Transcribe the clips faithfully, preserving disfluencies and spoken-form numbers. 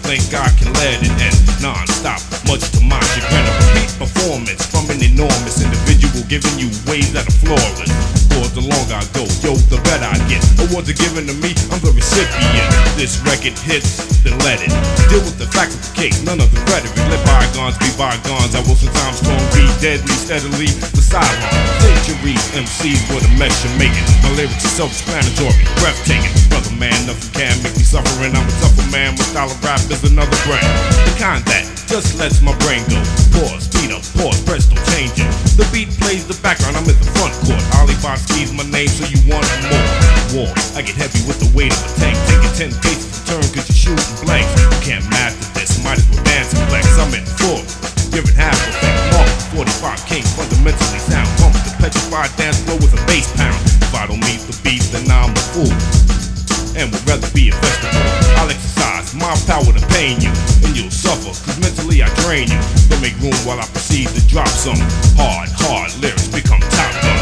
think I can let it end non-stop, much to my chagrin. A repeat performance from an enormous individual giving you ways that are flawless. For the longer I go, yo, the better I get. Awards are given to me, I'm the recipient. This record hits, then let it deal with the facts of the case, none of the rhetoric. Let bygones be bygones. I will sometimes strong be deadly, steadily the sideline. Centuries, M Cs with a mess you're making. My lyrics are self-explanatory, breathtaking. Brother man, nothing can make me suffering. I'm a tougher man, my style of rap is another brand. The kind that just lets my brain go. Pause, speed up, pause, presto, change it. The beat plays the background, I'm in the front court. Ali Bosky's my name, so you want more. War, I get heavy with the weight of a tank. Taking ten paces to turn cause you're shooting blanks. You can't master this, might as well dance and flex. I'm in full, giving half effect. Mark forty-five King, fundamentally sound. Pump the petrified dance floor with a bass pound. If I don't meet the beat, then I'm a fool, and would rather be a vegetable. I'll exercise my power to pain you, and you'll suffer, cause mentally I drain you. Don't make room while I proceed to drop some hard, hard lyrics, become top gun.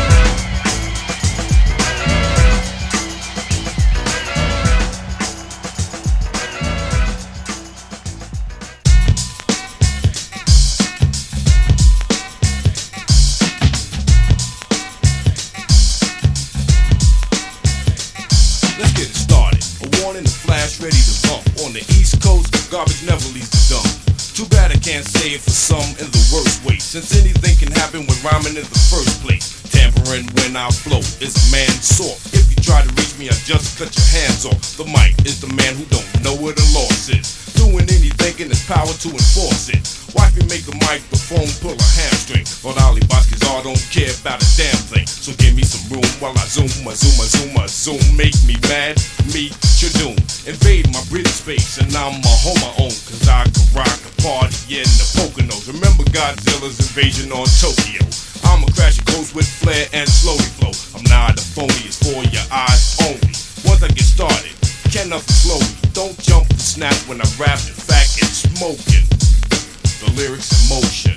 Let's get it started. A warning, a flash, ready to bump. On the East Coast, garbage never leaves the dump. Too bad I can't say it for some in the worst way, since anything can happen when rhyming in the first place. Tampering when I flow is a man's sort. If you try to reach me, I just cut your hands off. The mic is the man who don't know where the loss is. Doing anything in his power to enforce it. Watch me make the microphone pull a hamstring. But Ali Bosky's all don't care about a damn thing. So give me some room while I zoom, I zoom, I zoom, I zoom. Make me mad, meet your doom. Invade my breathing space and I'm a home my own. Cause I can rock a party in the Poconos. Remember Godzilla's invasion on Tokyo. I'ma crash your coast with flair and slowly flow. I'm not a phony, it's for your eyes only. Once I get started, can't nothing slow me. Don't jump and snap when I rap, in fact it's smoking. The lyrics in motion.